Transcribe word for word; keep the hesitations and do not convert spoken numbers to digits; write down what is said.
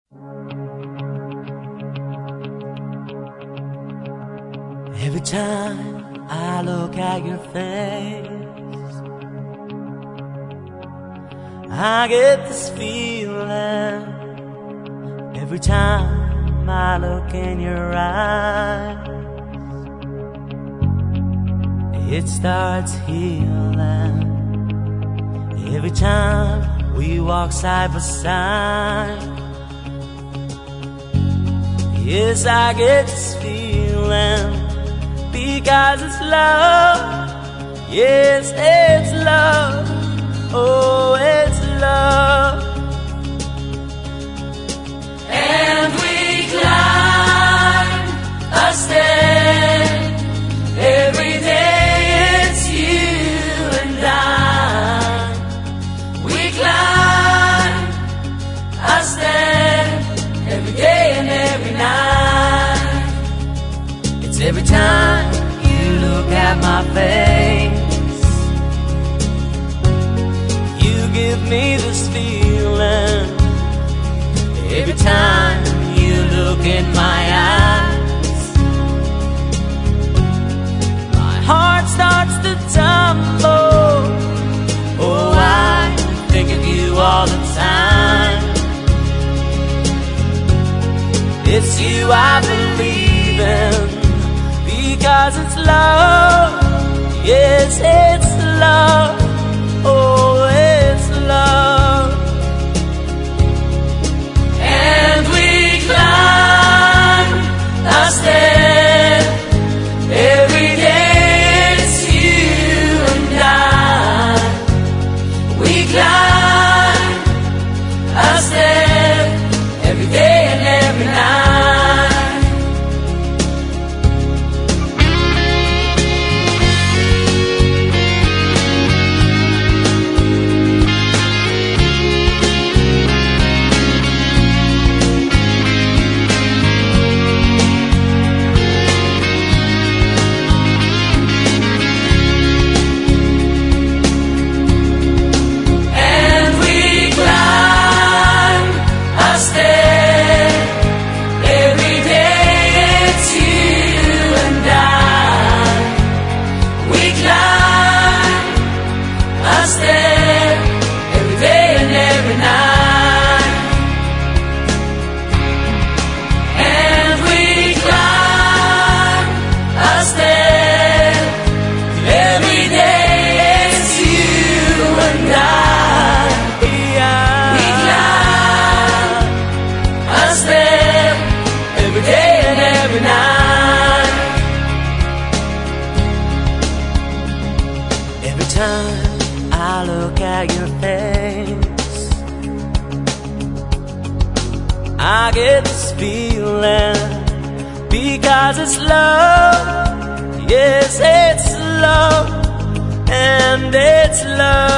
Every time I look at your face, I get this feeling. Every time I look in your eyes, it starts healing. Every time we walk side by side, yes, I get this feeling. Because it's love, yes, it's love, oh, it's love. And we climb a stair, every day it's you and I. We climb a stair, every day and every night. It's every time look at my face, you give me this feeling. Every time you look in my eyes, my heart starts to tumble. Oh, I think of you all the time. It's you I believe in. Because it's love, yes, it's love, oh, it's love. And we climb a stair, every day it's you and I. We climb a stair, every day and every night. Every time I look at your face, I get this feeling. Because it's love, yes, it's love, and it's love.